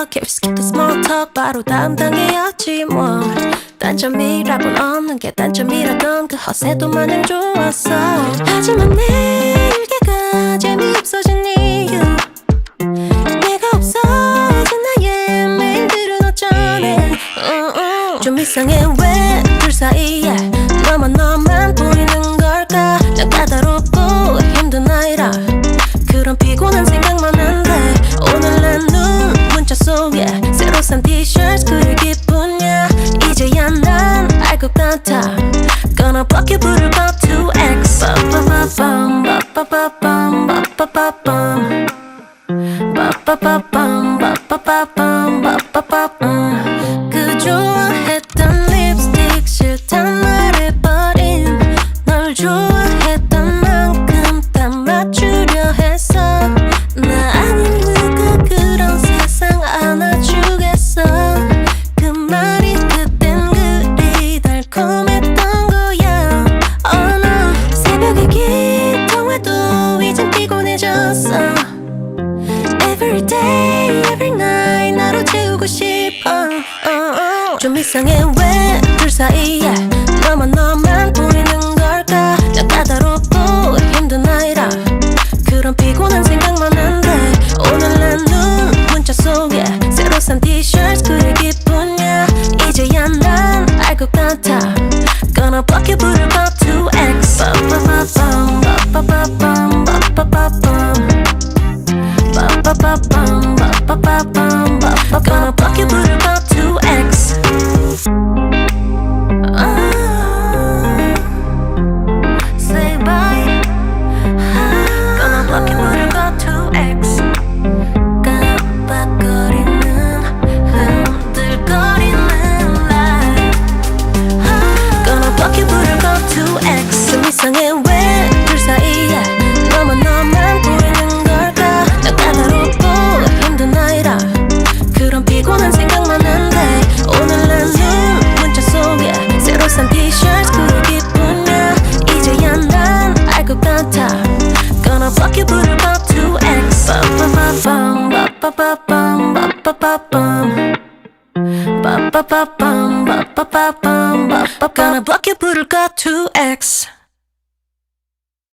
Can we skip the small talk 바로 다음 단계였지 뭐 단점이라곤 없는 게 단점이라던 그 허세도 마냥 좋았어 하지만 내일개가 재미없어진 이유 내가 없어진 나의 메일들은 어쩌네 좀 이상해 왜 둘 사이에 너만 보이는 걸까 난 까다롭고 힘든 아이라 그런 피곤한 생각만 한데 오늘 난 눈 문자 속에 새로 산 티셔츠 그릴 기분이야 이제야 난 알 것 같아 Gonna block you 부를 법 2X 빠빠빠밤 빠빠빠밤 빠빠빠밤 빠빠빠밤 빠빠빠밤 빠빠빠밤 그 좋아했던 립스틱 싫단 말해버린 널 좋아했던 만큼 다 맞추려 했어 나 아닌 누가 그런 세상 안아주겠어 그 말이 그땐 그리 달콤했던 거야 Oh no 새벽에 기도해도 이젠 피곤해졌어 Every day, every night 나로 채우고 싶어 좀 이상해 왜 둘 사이에 너만 보이는 걸까 난 까다롭고 힘든 아이라 그런 피곤한 생각만 한데 오늘 난 눈 문자 속에 새로 산 티셔츠 그릴 기분이야 이제야 난 알 것 같아 Gonna block you 부를 법 2X 빠빠빠밤 빠빠빠밤 빠빠빠밤 빠빠빠밤 빠빠빠밤 Gonna block you 부를 법 2X Say bye Gonna block you 부를 법 2X 깜빡거리는 흔들거리는 light Gonna block you 부를 법 2X 좀 이상해 왜 둘 사이에 너만 보이는 걸까 난 까다롭고 힘든 아이라 그런 피곤한 생각만 한데 오늘 난 눈 문자 속에 새로 산 티셔츠 그릴 기분이야 이제야 난 알 것 같아 Gonna block you 부를 법 2X 빠빠빠밤 빠빠빠밤 빠빠빠밤 빠빠빠밤 빠빠빠밤 Gonna block you 부를 법 2X